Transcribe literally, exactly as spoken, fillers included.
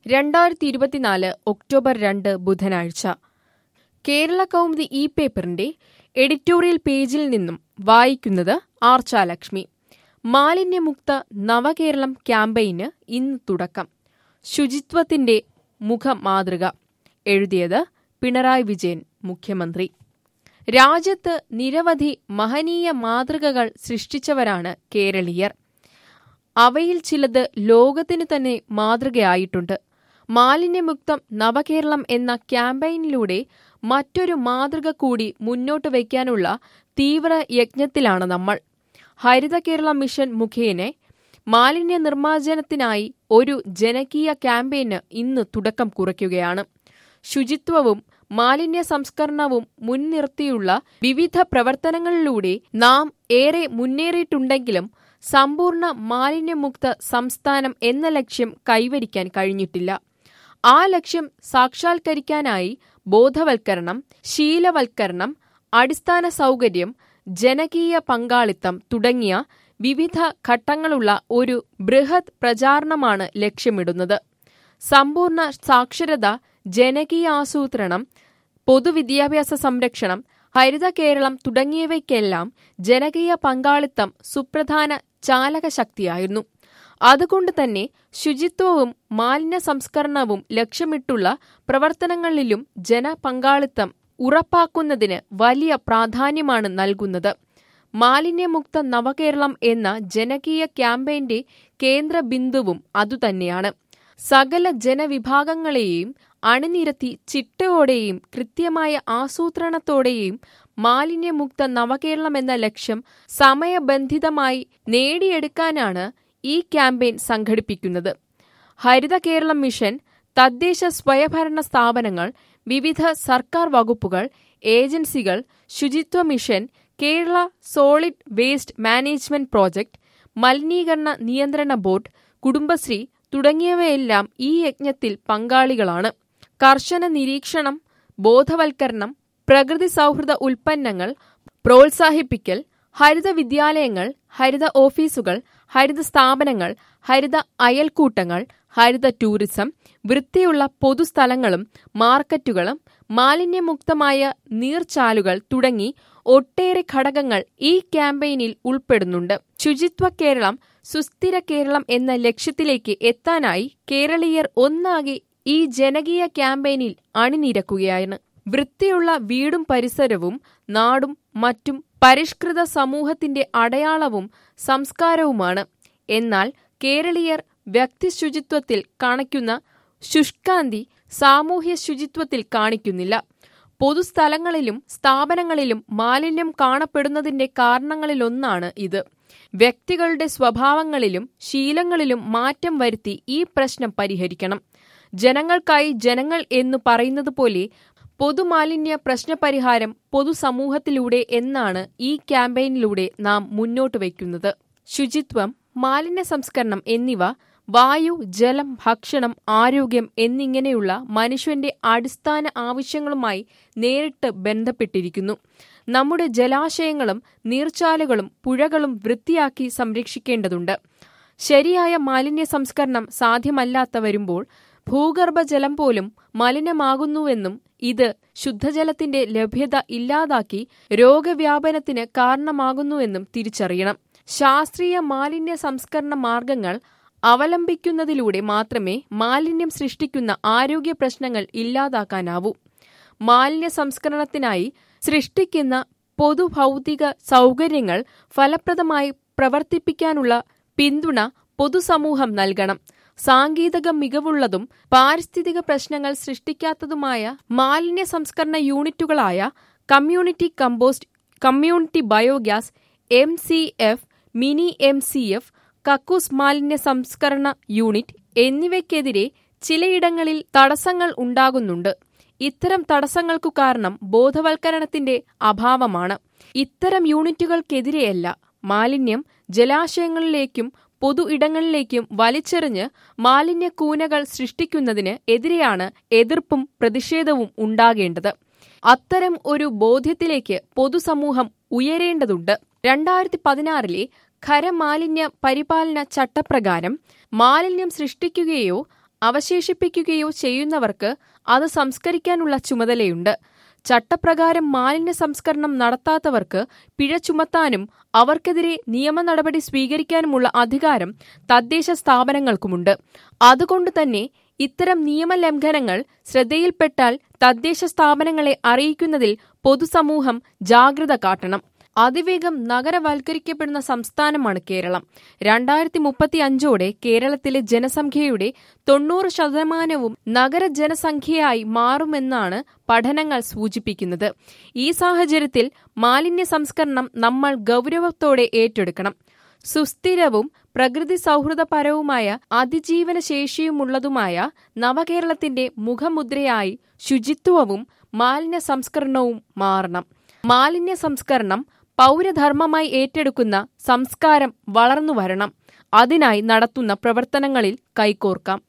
രണ്ടായിരത്തി ഇരുപത്തിനാല് ഒക്ടോബർ രണ്ട് ബുധനാഴ്ച. കേരള കൗമുദി ഇ പേപ്പറിന്റെ എഡിറ്റോറിയൽ പേജിൽ നിന്നും വായിക്കുന്നത് ആർച്ചാലക്ഷ്മി. മാലിന്യമുക്ത നവകേരളം ക്യാമ്പയിന് ഇന്ന് തുടക്കം. ശുചിത്വത്തിന്റെ മുഖമാതൃക. എഴുതിയത് പിണറായി വിജയൻ, മുഖ്യമന്ത്രി. രാജ്യത്ത് നിരവധി മഹനീയ മാതൃകകൾ സൃഷ്ടിച്ചവരാണ് കേരളീയർ. അവയിൽ ചിലത് ലോകത്തിനു തന്നെ മാതൃകയായിട്ടുണ്ട്. മാലിന്യമുക്തം നവകേരളം എന്ന ക്യാമ്പയിനിലൂടെ മറ്റൊരു മാതൃക കൂടി മുന്നോട്ട് വയ്ക്കാനുള്ള തീവ്ര യജ്ഞത്തിലാണ് നമ്മൾ. ഹരിത കേരള മിഷൻ മുഖേന മാലിന്യ നിർമ്മാർജ്ജനത്തിനായി ഒരു ജനകീയ ക്യാമ്പയിന് ഇന്ന് തുടക്കം കുറിക്കുകയാണ്. ശുചിത്വവും മാലിന്യ സംസ്കരണവും മുൻനിർത്തിയുള്ള വിവിധ പ്രവർത്തനങ്ങളിലൂടെ നാം ഏറെ മുന്നേറിയിട്ടുണ്ടെങ്കിലും സമ്പൂർണ്ണ മാലിന്യമുക്ത സംസ്ഥാനം എന്ന ലക്ഷ്യം കൈവരിക്കാൻ കഴിഞ്ഞിട്ടില്ല. ആ ലക്ഷ്യം സാക്ഷാത്കരിക്കാനായി ബോധവൽക്കരണം, ശീലവൽക്കരണം, അടിസ്ഥാന സൗകര്യം, ജനകീയ പങ്കാളിത്തം തുടങ്ങിയ വിവിധ ഘട്ടങ്ങളുള്ള ഒരു ബൃഹത് പ്രചാരണമാണ് ലക്ഷ്യമിടുന്നത്. സമ്പൂർണ്ണ സാക്ഷരത, ജനകീയ ആസൂത്രണം, പൊതുവിദ്യാഭ്യാസ സംരക്ഷണം, ഹരിത കേരളം തുടങ്ങിയവയ്ക്കെല്ലാം ജനകീയ പങ്കാളിത്തം സുപ്രധാന ചാലകശക്തിയായിരുന്നു. അതുകൊണ്ട് തന്നെ ശുചിത്വവും മാലിന്യ സംസ്കരണവും ലക്ഷ്യമിട്ടുള്ള പ്രവർത്തനങ്ങളിലും ജനപങ്കാളിത്തം ഉറപ്പാക്കുന്നതിന് വലിയ പ്രാധാന്യമാണ് നൽകുന്നത്. മാലിന്യമുക്ത നവകേരളം എന്ന ജനകീയ ക്യാമ്പയിന്റെ കേന്ദ്ര ബിന്ദുവും അതുതന്നെയാണ്. സകല ജനവിഭാഗങ്ങളെയും അണിനിരത്തി ചിട്ടയോടെയും കൃത്യമായ ആസൂത്രണത്തോടെയും മാലിന്യമുക്ത നവകേരളം എന്ന ലക്ഷ്യം സമയബന്ധിതമായി നേടിയെടുക്കാനാണ് ഈ ക്യാമ്പയിൻ സംഘടിപ്പിക്കുന്നത്. ഹരിത കേരളം മിഷൻ, തദ്ദേശ സ്വയംഭരണ സ്ഥാപനങ്ങൾ, വിവിധ സർക്കാർ വകുപ്പുകൾ, ഏജൻസികൾ, ശുചിത്വ mission, Kerala solid waste management project, മലിനീകരണ നിയന്ത്രണ ബോർഡ്, കുടുംബശ്രീ തുടങ്ങിയവയെല്ലാം ഈ യജ്ഞത്തിൽ പങ്കാളികളാണ്. കർശന നിരീക്ഷണം, ബോധവൽക്കരണം, പ്രകൃതി സൗഹൃദ ഉൽപ്പന്നങ്ങൾ പ്രോത്സാഹിപ്പിക്കൽ, ഹരിത വിദ്യാലയങ്ങൾ, ഹരിത ഓഫീസുകൾ, ഹരിത സ്ഥാപനങ്ങൾ, ഹരിത അയൽക്കൂട്ടങ്ങൾ, ഹരിത ടൂറിസം, വൃത്തിയുള്ള പൊതുസ്ഥലങ്ങളും മാർക്കറ്റുകളും, മാലിന്യമുക്തമായ നീർച്ചാലുകൾ തുടങ്ങി ഒട്ടേറെ ഘടകങ്ങൾ ഈ ക്യാമ്പയിനിൽ ഉൾപ്പെടുന്നുണ്ട്. ശുചിത്വ കേരളം, സുസ്ഥിര കേരളം എന്ന ലക്ഷ്യത്തിലേക്ക് എത്താനായി കേരളീയർ ഒന്നാകെ ഈ ജനകീയ ക്യാമ്പയിനിൽ അണിനിരക്കുകയാണ്. വൃത്തിയുള്ള വീടും പരിസരവും നാടും മറ്റും പരിഷ്കൃത സമൂഹത്തിന്റെ അടയാളവും സംസ്കാരവുമാണ്. എന്നാൽ കേരളീയർ വ്യക്തി ശുചിത്വത്തിൽ കാണിക്കുന്ന ശുഷ്കാന്തി സാമൂഹ്യ ശുചിത്വത്തിൽ കാണിക്കുന്നില്ല. പൊതുസ്ഥലങ്ങളിലും സ്ഥാപനങ്ങളിലും മാലിന്യം കാണപ്പെടുന്നതിന്റെ കാരണങ്ങളിലൊന്നാണ് ഇത്. വ്യക്തികളുടെ സ്വഭാവങ്ങളിലും ശീലങ്ങളിലും മാറ്റം വരുത്തി ഈ പ്രശ്നം പരിഹരിക്കണം. ജനങ്ങൾക്കായി ജനങ്ങൾ എന്നു പറയുന്നത് പോലെ പൊതുമാലിന്യ പ്രശ്നപരിഹാരം പൊതുസമൂഹത്തിലൂടെ എന്നാണ് ഈ ക്യാമ്പയിനിലൂടെ നാം മുന്നോട്ട് വയ്ക്കുന്നത്. ശുചിത്വം, മാലിന്യ സംസ്കരണം എന്നിവ വായു, ജലം, ഭക്ഷണം, ആരോഗ്യം എന്നിങ്ങനെയുള്ള മനുഷ്യന്റെ അടിസ്ഥാന ആവശ്യങ്ങളുമായി നേരിട്ട് ബന്ധപ്പെട്ടിരിക്കുന്നു. നമ്മുടെ ജലാശയങ്ങളും നീർച്ചാലുകളും പുഴകളും വൃത്തിയാക്കി സംരക്ഷിക്കേണ്ടതുണ്ട്. ശരിയായ മാലിന്യ സംസ്കരണം സാധ്യമല്ലാത്ത വരുമ്പോൾ ഭൂഗർഭജലം പോലും മലിനമാകുന്നുവെന്നും ഇത് ശുദ്ധജലത്തിന്റെ ലഭ്യത ഇല്ലാതാക്കി രോഗവ്യാപനത്തിന് കാരണമാകുന്നുവെന്നും തിരിച്ചറിയണം. ശാസ്ത്രീയ മാലിന്യ സംസ്കരണ മാർഗങ്ങൾ അവലംബിക്കുന്നതിലൂടെ മാത്രമേ മാലിന്യം സൃഷ്ടിക്കുന്ന ആരോഗ്യ പ്രശ്നങ്ങൾ ഇല്ലാതാക്കാനാവൂ. മാലിന്യ സംസ്കരണത്തിനായി സൃഷ്ടിക്കുന്ന പൊതുഭൗതിക സൗകര്യങ്ങൾ ഫലപ്രദമായി പ്രവർത്തിപ്പിക്കാനുള്ള പിന്തുണ പൊതുസമൂഹം നൽകണം. സാങ്കേതിക മികവുള്ളതും പാരിസ്ഥിതിക പ്രശ്നങ്ങൾ സൃഷ്ടിക്കാത്തതുമായ മാലിന്യ സംസ്കരണ യൂണിറ്റുകളായ community compost, community biogas, M C F, mini M C F, കക്കൂസ് മാലിന്യ സംസ്കരണ യൂണിറ്റ് എന്നിവയ്ക്കെതിരെ ചിലയിടങ്ങളിൽ തടസ്സങ്ങൾ ഉണ്ടാകുന്നുണ്ട്. ഇത്തരം തടസ്സങ്ങൾക്കു കാരണം ബോധവൽക്കരണത്തിന്റെ അഭാവമാണ്. ഇത്തരം യൂണിറ്റുകൾക്കെതിരെയല്ല, മാലിന്യം ജലാശയങ്ങളിലേക്കും പൊതു ഇടങ്ങളിലേക്കും വലിച്ചെറിഞ്ഞ് മാലിന്യ കൂനകൾ സൃഷ്ടിക്കുന്നതിന് എതിരെയാണ് എതിർപ്പും പ്രതിഷേധവും ഉണ്ടാകേണ്ടത്. അത്തരം ഒരു ബോധ്യത്തിലേക്ക് പൊതുസമൂഹം ഉയരേണ്ടതുണ്ട്. രണ്ടായിരത്തി പതിനാറിലെ ഖരമാലിന്യ പരിപാലന ചട്ടപ്രകാരം മാലിന്യം സൃഷ്ടിക്കുകയോ അവശേഷിപ്പിക്കുകയോ ചെയ്യുന്നവർക്ക് അത് സംസ്കരിക്കാനുള്ള ചുമതലയുണ്ട്. ചട്ടപ്രകാരം മാലിന്യ സംസ്കരണം നടത്താത്തവർക്ക് പിഴ ചുമത്താനും അവർക്കെതിരെ നിയമ നടപടി സ്വീകരിക്കാനുമുള്ള അധികാരം തദ്ദേശ സ്ഥാപനങ്ങൾക്കുമുണ്ട്. അതുകൊണ്ടുതന്നെ ഇത്തരം നിയമലംഘനങ്ങൾ ശ്രദ്ധയിൽപ്പെട്ടാൽ തദ്ദേശ സ്ഥാപനങ്ങളെ അറിയിക്കുന്നതിൽ പൊതുസമൂഹം ജാഗ്രത കാട്ടണം. അതിവേഗം നഗരവൽക്കരിക്കപ്പെടുന്ന സംസ്ഥാനമാണ് കേരളം. രണ്ടായിരത്തി മുപ്പത്തി അഞ്ചോടെ കേരളത്തിലെ ജനസംഖ്യയുടെ തൊണ്ണൂറ് ശതമാനവും നഗരജനസംഖ്യയായി മാറുമെന്നാണ് പഠനങ്ങൾ സൂചിപ്പിക്കുന്നത്. ഈ സാഹചര്യത്തിൽ മാലിന്യ സംസ്കരണം നമ്മൾ ഗൗരവത്തോടെ ഏറ്റെടുക്കണം. സുസ്ഥിരവും പ്രകൃതി സൗഹൃദപരവുമായ അതിജീവന ശേഷിയുമുള്ളതുമായ നവകേരളത്തിന്റെ മുഖമുദ്രയായി ശുചിത്വവും മാലിന്യ സംസ്കരണവും മാറണം. മാലിന്യ സംസ്കരണം പൗരധർമ്മമായി ഏറ്റെടുക്കുന്ന സംസ്കാരം വളർന്നു വരണം. അതിനായി നടത്തുന്ന പ്രവർത്തനങ്ങളിൽ കൈകോർക്കാം.